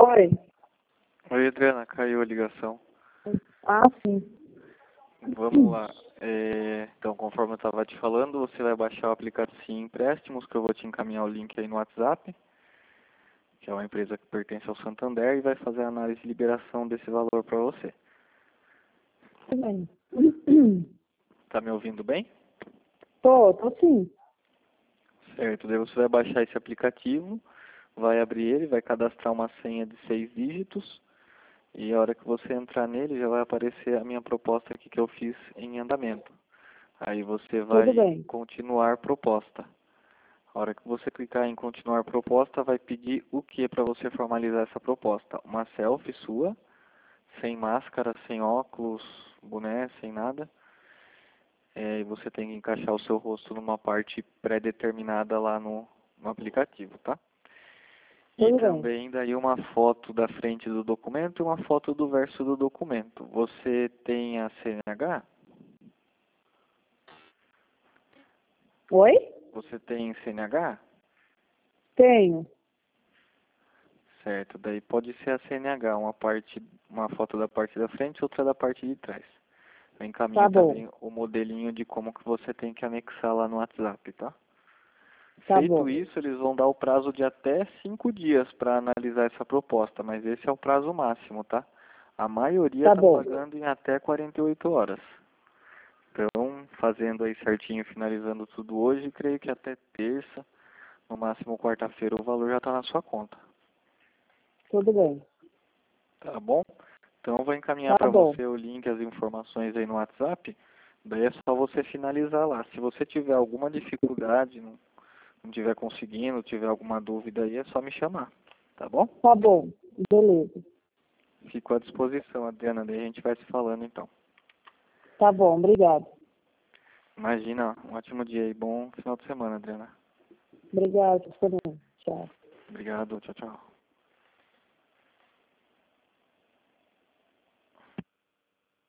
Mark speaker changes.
Speaker 1: Oi.
Speaker 2: Oi, Adriana, caiu a ligação.
Speaker 1: Ah, sim.
Speaker 2: Vamos lá. Então, conforme eu estava te falando, você vai baixar o aplicativo Sim Empréstimos, que eu vou te encaminhar o link aí no WhatsApp, que é uma empresa que pertence ao Santander, e vai fazer a análise de liberação desse valor para você.
Speaker 1: Tudo bem.
Speaker 2: Tá me ouvindo bem?
Speaker 1: Tô sim.
Speaker 2: Certo, daí você vai baixar esse aplicativo, vai abrir ele, vai cadastrar uma senha de 6 dígitos, e a hora que você entrar nele já vai aparecer a minha proposta aqui que eu fiz em andamento. Aí você
Speaker 1: Tudo
Speaker 2: vai em
Speaker 1: bem.
Speaker 2: continuar proposta. A hora que você clicar em continuar proposta, vai pedir o que para você formalizar essa proposta? Uma selfie sua, sem máscara, sem óculos, boné, sem nada. E você tem que encaixar o seu rosto numa parte pré-determinada lá no aplicativo, tá? E
Speaker 1: Tudo bem.
Speaker 2: também daí uma foto da frente do documento e uma foto do verso do documento. Você tem a CNH?
Speaker 1: Oi?
Speaker 2: Você tem CNH?
Speaker 1: Tenho.
Speaker 2: Certo, daí pode ser a CNH, uma foto da parte da frente, outra da parte de trás. Eu
Speaker 1: Tá
Speaker 2: encaminho
Speaker 1: bom.
Speaker 2: também o modelinho de como que você tem que anexar lá no WhatsApp, tá?
Speaker 1: Tá
Speaker 2: Feito
Speaker 1: bom.
Speaker 2: isso, eles vão dar o prazo de até 5 dias para analisar essa proposta, mas esse é o prazo máximo, tá? A maioria
Speaker 1: Tá
Speaker 2: está
Speaker 1: bom.
Speaker 2: pagando em até 48 horas. Então, fazendo aí certinho, finalizando tudo hoje, creio que até terça, no máximo quarta-feira, o valor já está na sua conta.
Speaker 1: Tudo bem.
Speaker 2: Tá bom? Então eu vou encaminhar
Speaker 1: Tá
Speaker 2: para
Speaker 1: bom.
Speaker 2: você o link, as informações aí no WhatsApp. Daí é só você finalizar lá. Se você tiver alguma dificuldade, não tiver conseguindo, tiver alguma dúvida aí, é só me chamar. Tá bom?
Speaker 1: Tá bom. Beleza.
Speaker 2: Fico à disposição, Adriana. Daí a gente vai se falando então.
Speaker 1: Tá bom. Obrigado.
Speaker 2: Imagina, um ótimo dia e bom final de semana, Adriana.
Speaker 1: Obrigado. Tchau.
Speaker 2: Obrigado, tchau, tchau.